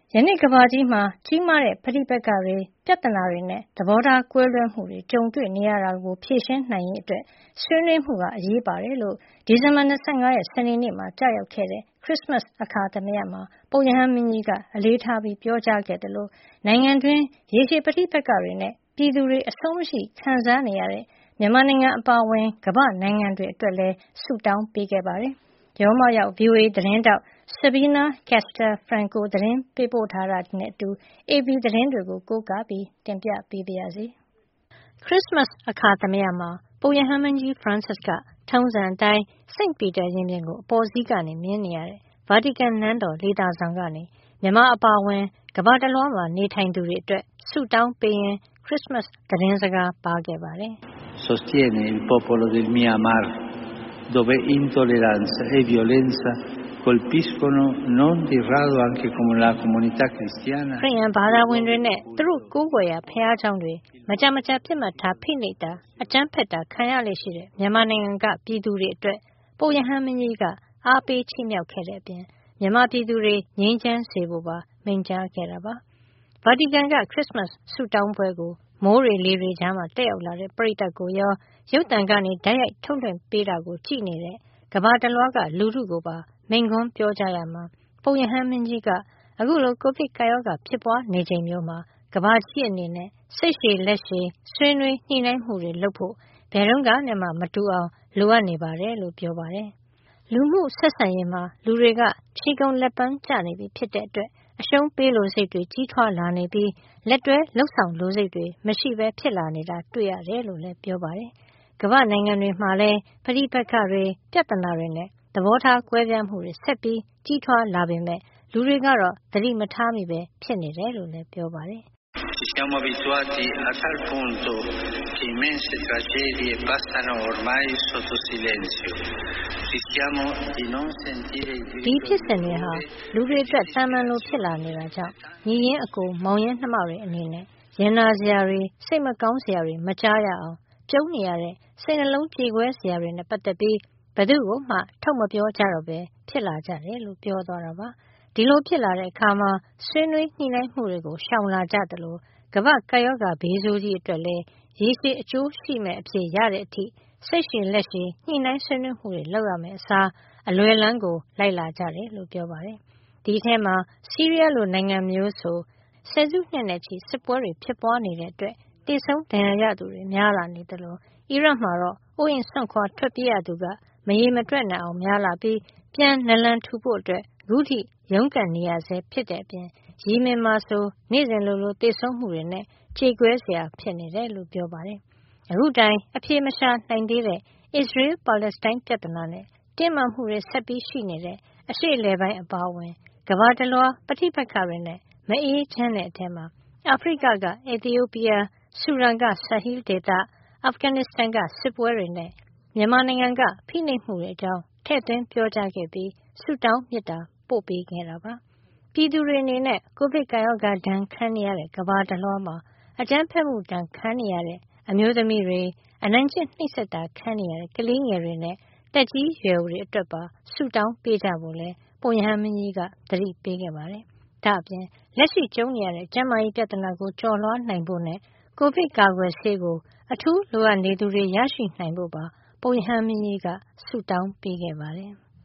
ယနေ့ကမ္ဘာကြီးမှာကြီးမားတဲ့ပဋိပက္ခတွေပြဿနာတွေနဲ့သဘောထားကွဲလွဲမှုတွေကြုံတွေ့နေရတာကိုဖြေရှင်းနိုင်ရေးအတွက်ဆွေးနွေးမှုဟာအရေးပါတယ်လို့ဒီဇင်ဘာ25ရက်စနေနေ့မှာကြာရောက်ခဲ့တဲ့ခရစ်စမတ်အခါသမယမှာပုပ်ရဟန်းမင်းကြီးကအလေးထားပြီးပြောကြားခဲ့တယ်လို့နိုင်ငံတွင်းရေရှည်ပဋိပက္ခတွေနဲ့ပြည်သူတွေအဆုံးမရှိခံစားနေရတဲ့မြန်မာနိုင်ငံအပါအဝင်ကမ္ဘာနိုင်ငံတွေအတွက်လည်းဆုတောင်းပေးခဲ့ပါတယ်။ရောမရောက် VOA သတင်းတောက် Sabina Castel Franco သတင်းပေးပို့ထားတာနဲ့အတူ AP သတင်းတွေကိုကိုးကားပြီးတင်ပြပေးပါရစေ။ခရစ်စမတ်အခါသမယမှာပုပ်ရဟန်းမင်းကြီး Francis ကထုံးစံအတိုင်းစိန့်ပီတာရင်ပြင်ကိုအပေါ်စီးကနေမြင်နေရတဲ့ Vatican နန်းတော်လေသာဆောင်ကနေမြန်မာအပါအဝင်ကမ္ဘာတလွှားမှာနေထိုင်သူတွေအတွက်ဆုတောင်းပေးရင်းခရစ်စမတ်သတင်းစကားပါခဲ့ပါတယ်။ Sostiene il popolo del Myanmar dove intolleranza e violenza colpiscono non di rado anche come la comunità cristiana ခရစ်ယာန်ဘာသာဝင်တွေနဲ့သူတို့ကိုးကွယ်ရာဘုရားကျောင်းတွေမကြာမကြာပြစ်မှတ်ထားဖိနှိပ်တာအကြမ်းဖက်တာခံရလေရှိတဲ့မြန်မာနိုင်ငံကပြည်သူတွေအတွက်ပုပ်ရဟန်းမင်းကြီးကအားပေးချီးမြှောက်ခဲ့တဲ့အပြင်မြန်မာပြည်သူတွေငြိမ်းချမ်းစေဖို့ပါမိန့်ကြားခဲ့တာပါဗာတီကန်ကခရစ်စမတ်ဆုတောင်းပွဲကိုမိုးတွေလေတွေကြားမှာတက်ရောက်လာတဲ့ပရိသတ်ကိုရောရုပ်သံကနေတိုက်ရိုက်ထုတ်လွှင့်ပေးတာကိုကြည့်နေတဲ့ကမ္ဘာတလွှားကလူထုကိုပါမိန့်ခွန်းပြောကြရမှာပုပ်ရဟန်းမင်းကြီးကအခုလိုကိုဗစ်ကာရောဂါဖြစ်ပွားနေချိန်မျိုးမှာကမ္ဘာကြီးအနေနဲ့စိတ်ရှည်လက်ရှည်ဆွေးနွေးညှိနှိုင်းမှုတွေလုပ်ဖို့ဘယ်တော့မှမတူအောင်လိုအပ်နေပါတယ်လို့ပြောပါတယ်လူမှုဆက်ဆံရေးမှာလူတွေကခြေကုန်လက်ပန်းကျနေပြီဖြစ်တဲ့အတွက်အရှုံးပေးလိုစိတ်တွေကြီးထွားလာနေပြီးလက်တွဲလှုပ်ဆောင်လိုစိတ်တွေမရှိဘဲဖြစ်လာနေတာတွေ့ရတယ်လို့လည်းပြောပါတယ်ကမ္ဘာနိုင်ငံတွေမှာလည်းပဋိပက္ခတွေပြဿနာတွေနဲ့သဘောထားကွဲပြားမှုတွေဆက်ပြီးကြီးထွားလာပေမဲ့လူတွေကတော့သတိမထားမိပဲဖြစ်နေတယ်လို့လည်းပြောပါတယ် Ci siamo abituati a tal punto che immense tragedie passano ormai sotto silenzio. Rischiamo di non sentire il grido ဒီဖြစ်စဉ်တွေဟာလူတွေအတွက်တန်မှန်လိုဖြစ်လာနေတာကြောင့်ညီရင်းအကိုမောင်ရင်းနှမတွေအနေနဲ့ရင်နာစရာတွေစိတ်မကောင်းစရာတွေမကြားရအောင်ကျုံနေရတဲ့စိတ်နှလုံးကြေကွဲစရာတွေနဲ့ပတ်သက်ပြီးဘယ်သူ့ကိုမှထုတ်မပြောကြတော့ပဲဖြစ်လာကြတယ်လို့ပြောသွားတာပါဒီလိုဖြစ်လာတဲ့အခါမှာဆွေးနွေးညှိနှိုင်းမှုတွေကိုရှောင်လာကြသလိုကမ္ဘာကာယောဂါဘေးဆိုးကြီးအတွက်လည်းရေရှည်အကျိုးရှိမဲ့အဖြစ်ရတဲ့အထိစိတ်ရှည်လက်ရှည်ညှိနှိုင်းဆွေးနွေးမှုတွေလုပ်ရမယ်အစားအလွယ်လန်းကိုလိုက်လာကြတယ်လို့ပြောပါတယ်ဒီအထဲမှာဆီးရီးယားလိုနိုင်ငံမျိုးဆိုဆယ်စုနှစ်နဲ့ချီစစ်ပွဲတွေဖြစ်ပွားနေတဲ့အတွက်တေဆုံးဒဏ်ရာရသူတွေများလာနေတယ်လို့အီရတ်မှာတော့အိုးအိမ်ဆွန့်ခွာထွက်ပြေးရသူကမရေမတွက်နိုင်အောင်များလာပြီးပြန်နလန်ထူဖို့အတွက်အခုထိရုန်းကန်နေရဆဲဖြစ်တဲ့အပြင်ယီမင်မှာဆိုနေ့စဉ်လိုလိုသေဆုံးမှုတွေနဲ့ကြေကွဲစရာဖြစ်နေတယ်လို့ပြောပါတယ်။အခုတိုင်အပြေမရှာနိုင်သေးတဲ့အစ္စရေးပါလက်စတိုင်းပြဿနာနဲ့တင်းမာမှုတွေဆက်ပြီးရှိနေတဲ့အရှေ့အလယ်ပိုင်းအပါအဝင်ကမ္ဘာတလွှားပဋိပက္ခတွေနဲ့မအေးချမ်းတဲ့အထဲမှာအာဖရိကကအက်သီယိုးပီးယားဆူဒန်ကဆာဟီးဒေသအာဖဂန်နစ္စတန်ကစစ်ပွဲတွေနဲ့မြန်မာနိုင်ငံကဖိနှိပ်မှုတွေအကြောင်းထည့်သွင်းပြောကြားခဲ့ပြီးဆုတောင်းမေတ္တာပို့ပေးခဲ့တာပါပြည်သူတွေအနေနဲ့ကိုဗစ်ကာရောဂါဒဏ်ခံနေရတဲ့ကမ္ဘာတလွှားမှာအကြမ်းဖက်မှုဒဏ်ခံနေရတဲ့အမျိုးသမီးတွေအနိုင်ကျင့်နှိပ်စက်တာခံနေရတဲ့ကလေးငယ်တွေနဲ့တက်ကြီးရွယ်အိုတွေအတွက်ပါဆုတောင်းပေးကြဖို့လဲပုပ်ရဟန်းမင်းကြီးကသတိပေးခဲ့ပါတယ်ဒါအပြင်လက်ရှိကျုံနေရတဲ့ကျန်းမာရေးပြဿနာကိုကျော်လွှားနိုင်ဖို့နဲ့ကိုဗစ်ကာကွယ်ဆေးကိုအထူးလိုအပ်နေသူတွေရရှိနိုင်ဖို့ပါပုပ်ရဟန်းမင်းကြီးကဆုတောင်းပေးခဲ့ပါတယ်